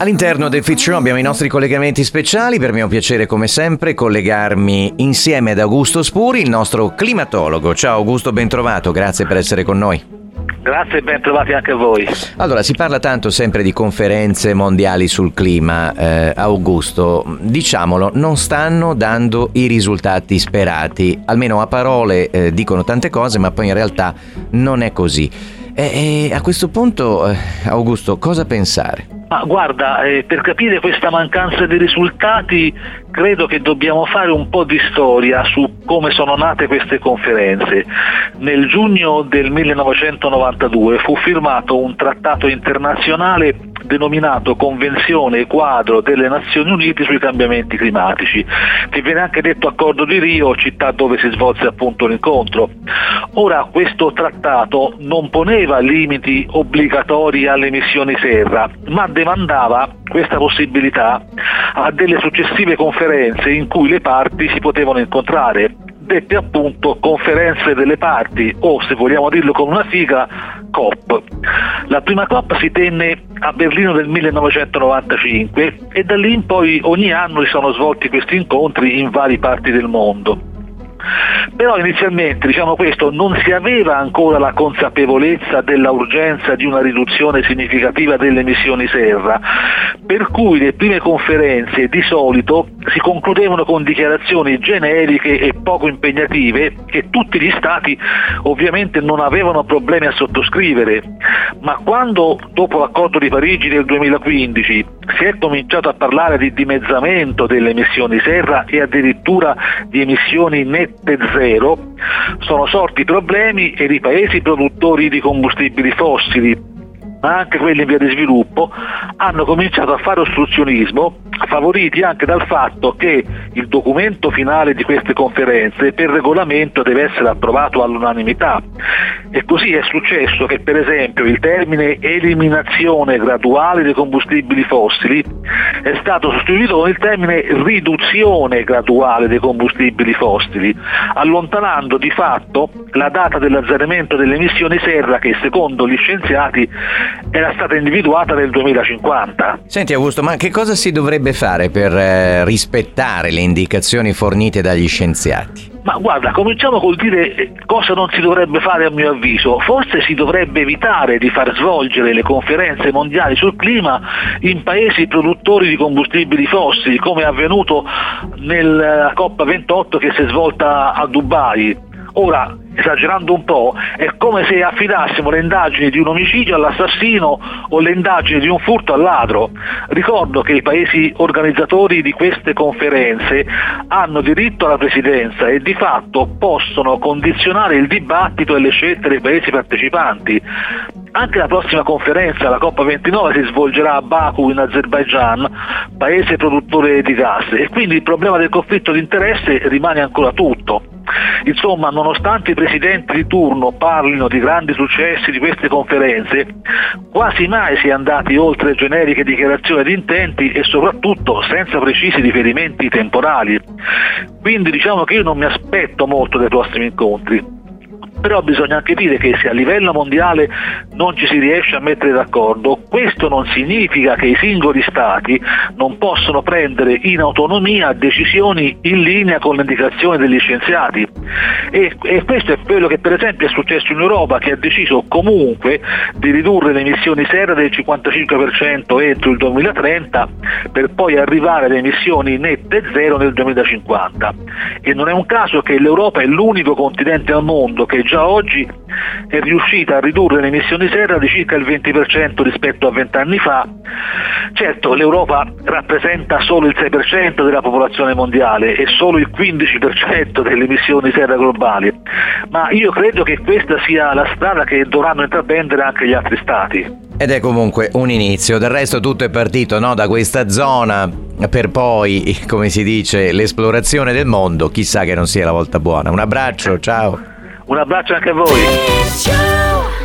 All'interno del Fit Show abbiamo i nostri collegamenti speciali. Per me è un piacere come sempre collegarmi insieme ad Augusto Spuri, il nostro climatologo. Ciao Augusto, ben trovato, grazie per essere con noi. Grazie e ben trovati anche a voi. Allora, si parla tanto sempre di conferenze mondiali sul clima. Augusto, diciamolo, non stanno dando i risultati sperati. Almeno a parole dicono tante cose, ma poi in realtà non è così. E a questo punto, Augusto, cosa pensare? Ma guarda, per capire questa mancanza di risultati credo che dobbiamo fare un po' di storia su come sono nate queste conferenze. Nel giugno del 1992 fu firmato un trattato internazionale denominato Convenzione Quadro delle Nazioni Unite sui cambiamenti climatici, che viene anche detto Accordo di Rio, città dove si svolse appunto l'incontro. Ora, questo trattato non poneva limiti obbligatori alle emissioni serra, ma demandava questa possibilità a delle successive conferenze in cui le parti si potevano incontrare, dette appunto conferenze delle parti, o se vogliamo dirlo con una sigla, COP. La prima COP si tenne a Berlino nel 1995 e da lì in poi ogni anno si sono svolti questi incontri in varie parti del mondo. Però inizialmente, questo, non si aveva ancora la consapevolezza della urgenza di una riduzione significativa delle emissioni serra, per cui le prime conferenze di solito si concludevano con dichiarazioni generiche e poco impegnative che tutti gli stati ovviamente non avevano problemi a sottoscrivere. Ma quando, dopo l'accordo di Parigi del 2015, si è cominciato a parlare di dimezzamento delle emissioni serra e addirittura di emissioni nette zero, sono sorti problemi e i paesi produttori di combustibili fossili, ma anche quelli in via di sviluppo, hanno cominciato a fare ostruzionismo, favoriti anche dal fatto che il documento finale di queste conferenze per regolamento deve essere approvato all'unanimità. E così è successo che, per esempio, il termine eliminazione graduale dei combustibili fossili è stato sostituito con il termine riduzione graduale dei combustibili fossili, allontanando di fatto la data dell'azzeramento delle emissioni serra che, secondo gli scienziati, era stata individuata nel 2050. Senti Augusto, ma che cosa si dovrebbe fare per rispettare le indicazioni fornite dagli scienziati? Ma guarda, cominciamo col dire cosa non si dovrebbe fare a mio avviso. Forse si dovrebbe evitare di far svolgere le conferenze mondiali sul clima in paesi produttori di combustibili fossili, come è avvenuto nella COP28 che si è svolta a Dubai. Ora, esagerando un po', è come se affidassimo le indagini di un omicidio all'assassino o le indagini di un furto al ladro. Ricordo che i paesi organizzatori di queste conferenze hanno diritto alla presidenza e di fatto possono condizionare il dibattito e le scelte dei paesi partecipanti. Anche la prossima conferenza, la COP29, si svolgerà a Baku in Azerbaigian, paese produttore di gas, e quindi il problema del conflitto di interesse rimane ancora tutto. Insomma, nonostante i presidenti di turno parlino di grandi successi di queste conferenze, quasi mai si è andati oltre generiche dichiarazioni di intenti e soprattutto senza precisi riferimenti temporali. Quindi che io non mi aspetto molto dai prossimi incontri. Però bisogna anche dire che se a livello mondiale non ci si riesce a mettere d'accordo, questo non significa che i singoli stati non possono prendere in autonomia decisioni in linea con le indicazioni degli scienziati. E questo è quello che per esempio è successo in Europa, che ha deciso comunque di ridurre le emissioni serra del 55% entro il 2030 per poi arrivare alle emissioni nette zero nel 2050. E non è un caso che l'Europa è l'unico continente al mondo che già oggi è riuscita a ridurre le emissioni serra di circa il 20% rispetto a 20 anni fa. Certo, l'Europa rappresenta solo il 6% della popolazione mondiale e solo il 15% delle emissioni serra globali, ma io credo che questa sia la strada che dovranno intraprendere anche gli altri stati. Ed è comunque un inizio, del resto tutto è partito, no, da questa zona per poi, come si dice, l'esplorazione del mondo. Chissà che non sia la volta buona. Un abbraccio, ciao. Un abbraccio anche a voi.